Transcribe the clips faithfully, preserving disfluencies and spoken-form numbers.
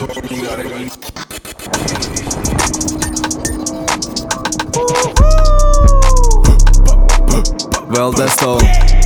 Well, that's all.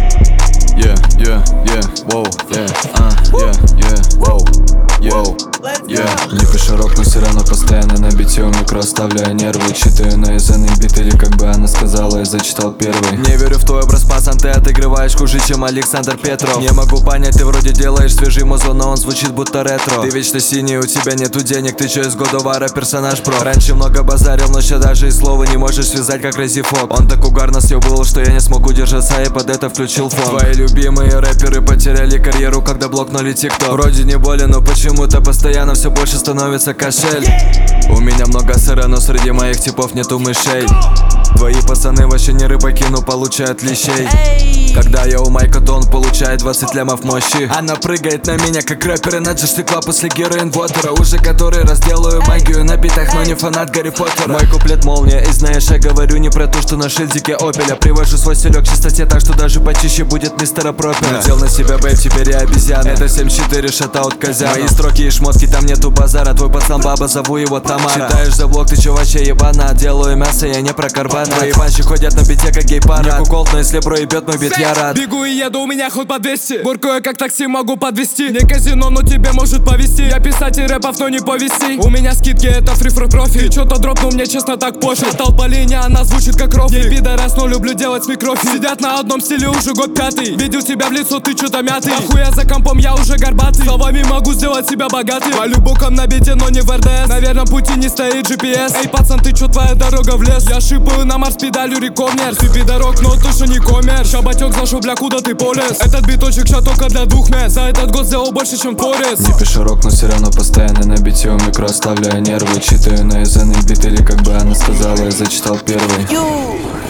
Yeah, yeah, yeah, whoa, yeah, uh, yeah, yeah, whoa, yeah, yeah. Не пишу рок, но все равно постоянно на бите у микро оставляю нервы. Читаю на язык бит, или как бы она сказала, я зачитал первый. Не верю в твой образ, пацан, ты отыгрываешь хуже, чем Александр Петров. Не могу понять, ты вроде делаешь свежий музон, но он звучит будто ретро. Ты вечно синий, у тебя нету денег, ты чё из Годовара персонаж про. Раньше много базарил, но ща даже и слова не можешь связать, как Crazy Fox. Он так угарно съебывал, что я не смог удержаться и под это включил фон. Твои любимые рэперы потеряли карьеру, когда блокнули тикток. Вроде не болен, но почему-то постоянно все больше становится кошель. У меня много сыра, но среди моих типов нету мышей. Твои пацаны вообще не рыбаки, но получают лещей. Когда я у Майка, то он получает двадцать лямов мощи. Она прыгает на меня, как рэпер Энерджи стекла после героин вотера. Уже который раз делаю магию на битах, но не фанат Гарри Поттера. Мой куплет молния, и знаешь, я говорю не про то, что на шильдике Опеля. Привожу свой стилек к чистоте, так что даже почище будет мистера Пропера. Надел на себя бэйб, теперь я обезьяна. Это семь четыре, шатаут Казяна. Мои строки и шмотки, там нету базара. Твой пацан баба, зову его Тамара. Читаешь за блог, ты чё вообще ебана? Делаю мясо, я не про карбон. Твои панчи ходят на бите, как гей-парад. Не куколт, но если бро ебет мой бит, я рад. Бегу и еду, у меня хоть по двести. Буркую, как такси, могу подвести. Не казино, но тебе может повести. Я писатель рэпов, но не повести. У меня скидки, это фри-фри профи. Ты чё-то дропнул, мне честно так пофиг. Толпа линия, она звучит как рофли. Ей пидорас, но люблю делать микрофи. Сидят на одном стиле уже год пятый. Видел тебя в лицо, ты чё-то мятый. Ахуя за компом, я уже горбатый. Словами могу сделать себя богатым. По любокам на бите, но не в эр дэ эс. На верном пути не стоит джи пи эс. Эй, пацан, ты чё, твоя дорога в лес? Я шипаю на Марс педалью рекомнер. Ты пидорок, но точно не коммер. Ща батёк зашел, бля, куда ты полез? Этот биточек ща только для двух мест. За этот год сделал больше, чем Торрес. Не пишу рок, но все равно постоянно на бите у микро оставляю нервы. Читаю на язык бит, или как бы она сказала, я зачитал первый.